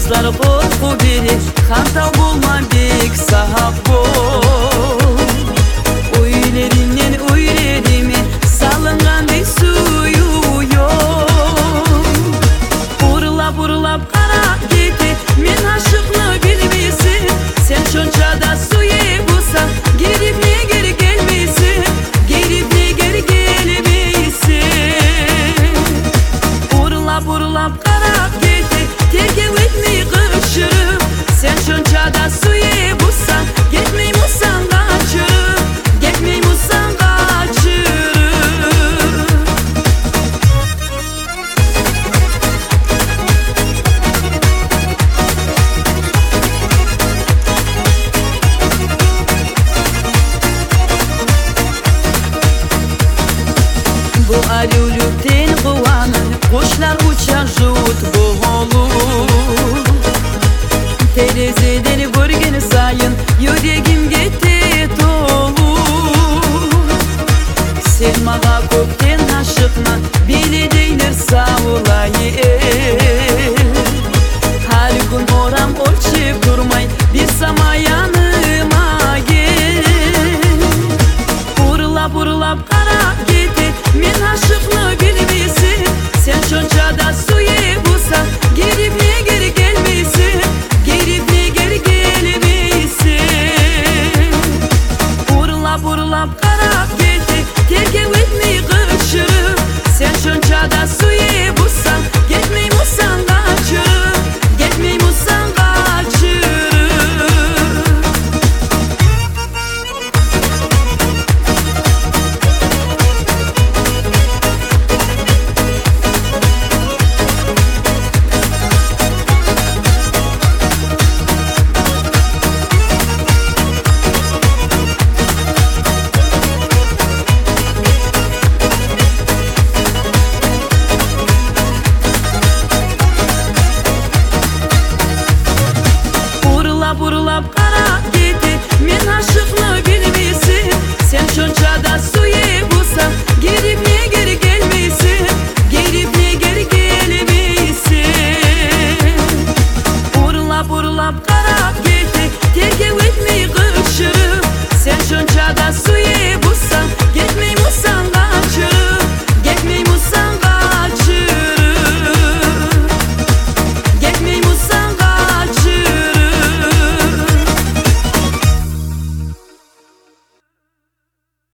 Kızlar korku verir, hata bulma bek sahap bol. Uylerimden uylerimin salıngan bir suyu yok. Burulap burulap kara gitti, men aşıklı bilmesin. Sen şonça da suyu bulsan, girip ne geri gelmesin, girip ne geri gelmesin. Burulap burulap kara gitti, terk etmeyi kışırım. Sen şonça da suyu bulsan, gitmey musan kaçırım, gitmey musan kaçırım. Bu arı ölükten kovanır, kuşlar uçar jut bu.